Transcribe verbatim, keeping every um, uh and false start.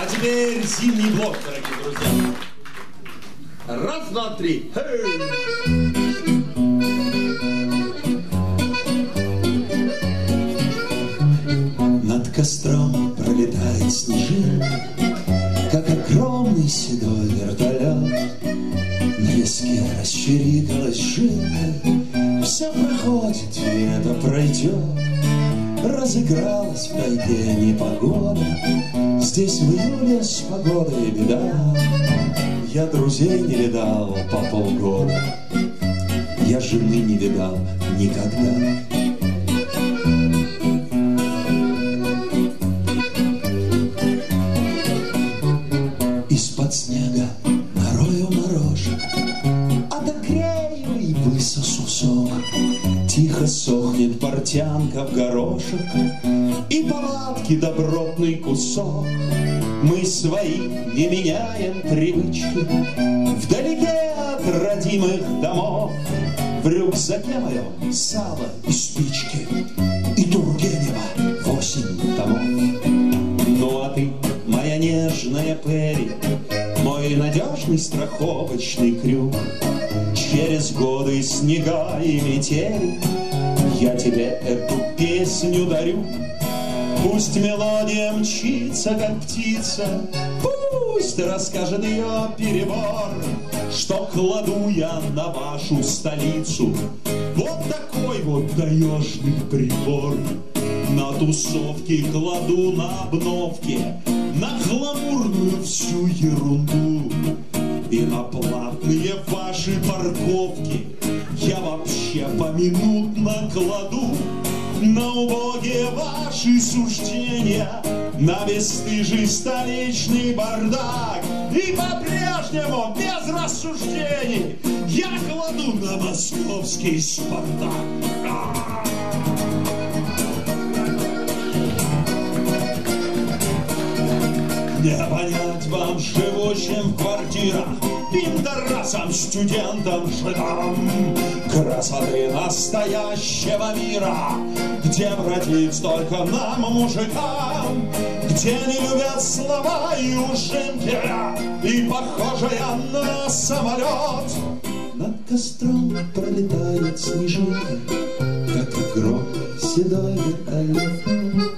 А теперь зимний блок, дорогие друзья. Раз, два, три. Над костром пролетает снежинка, как огромный седой вертолет. На виске расчирикалась жилка, все проходит, и это пройдет. Разыгралась в тайге непогода, здесь в июле с погодой беда. Я друзей не видал по полгода, я жены не видал никогда. Из-под снега нарою морожек, отогрею и высосу сок. Тихо сохнет портянка в горошек, и палатки добротный кусок. Мы свои не меняем привычки, вдалеке от родимых домов. В рюкзаке моем сало и спички, и Тургенева восемь томов. Ну а ты, моя нежная Перри, мой надежный страховочный крюк. Через годы снега и метели я тебе эту песню дарю. Пусть мелодия мчится, как птица, пусть расскажет ее перебор, что кладу я на вашу столицу вот такой вот таежный прибор. На тусовке кладу на обновки, на гламурную всю ерунду. И на платные ваши парковки я вообще поминутно кладу. На убогие ваши суждения, на бесстыжий столичный бардак. И по-прежнему без рассуждений я кладу на московский Спартак. Не понять вам, живущим в квартирах, пидорасам, студентам, жидам, красоты настоящего мира, где бродит столько нам, мужикам, где не любят слова и ужимки, и похожая на самолет. Над костром пролетает снежинка, как огромный седой вертолет.